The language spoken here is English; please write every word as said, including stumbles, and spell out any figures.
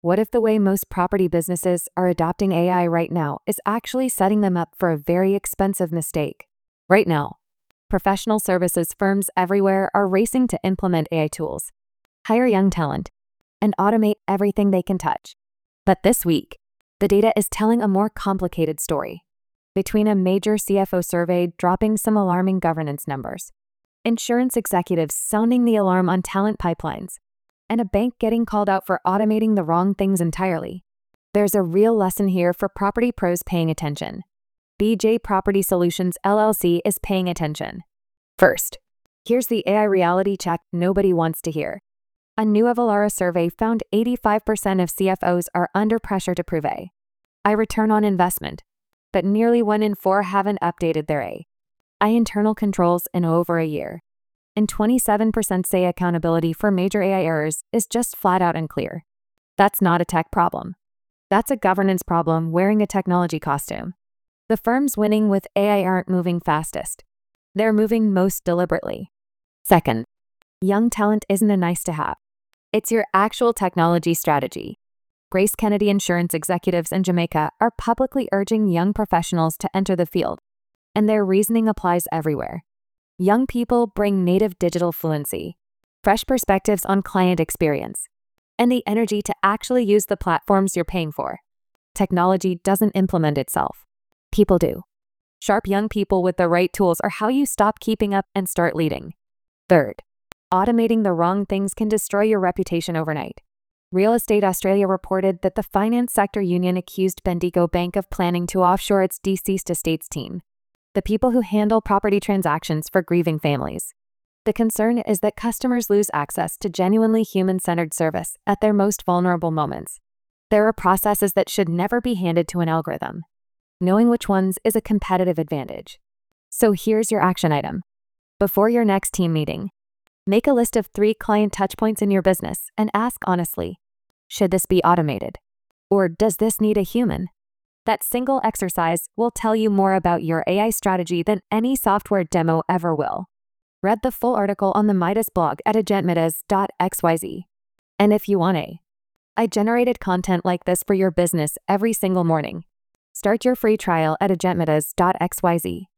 What if the way most property businesses are adopting A I right now is actually setting them up for a very expensive mistake? Right now, professional services firms everywhere are racing to implement A I tools, hire young talent, and automate everything they can touch. But this week, the data is telling a more complicated story. Between a major C F O survey dropping some alarming governance numbers, insurance executives sounding the alarm on talent pipelines, and a bank getting called out for automating the wrong things entirely, there's a real lesson here for property pros paying attention. B J Property Solutions L L C is paying attention. First, here's the A I reality check nobody wants to hear. A new Avalara survey found eighty-five percent of C F Os are under pressure to prove A I return on investment, but nearly one in four haven't updated their A I internal controls in over a year. And twenty-seven percent say accountability for major A I errors is just flat out unclear. That's not a tech problem. That's a governance problem wearing a technology costume. The firms winning with A I aren't moving fastest. They're moving most deliberately. Second, young talent isn't a nice to have. It's your actual technology strategy. Grace Kennedy insurance executives in Jamaica are publicly urging young professionals to enter the field, and their reasoning applies everywhere. Young people bring native digital fluency, fresh perspectives on client experience, and the energy to actually use the platforms you're paying for. Technology doesn't implement itself. People do. Sharp young people with the right tools are how you stop keeping up and start leading. Third, automating the wrong things can destroy your reputation overnight. Real Estate Australia reported that the finance sector union accused Bendigo Bank of planning to offshore its deceased estates team, the people who handle property transactions for grieving families. The concern is that customers lose access to genuinely human-centered service at their most vulnerable moments. There are processes that should never be handed to an algorithm. Knowing which ones is a competitive advantage. So here's your action item. Before your next team meeting, make a list of three client touchpoints in your business and ask honestly, should this be automated? Or does this need a human? That single exercise will tell you more about your A I strategy than any software demo ever will. Read the full article on the Midas blog at agentmidas dot x y z. And if you want a I generated content like this for your business every single morning, start your free trial at agentmidas dot x y z.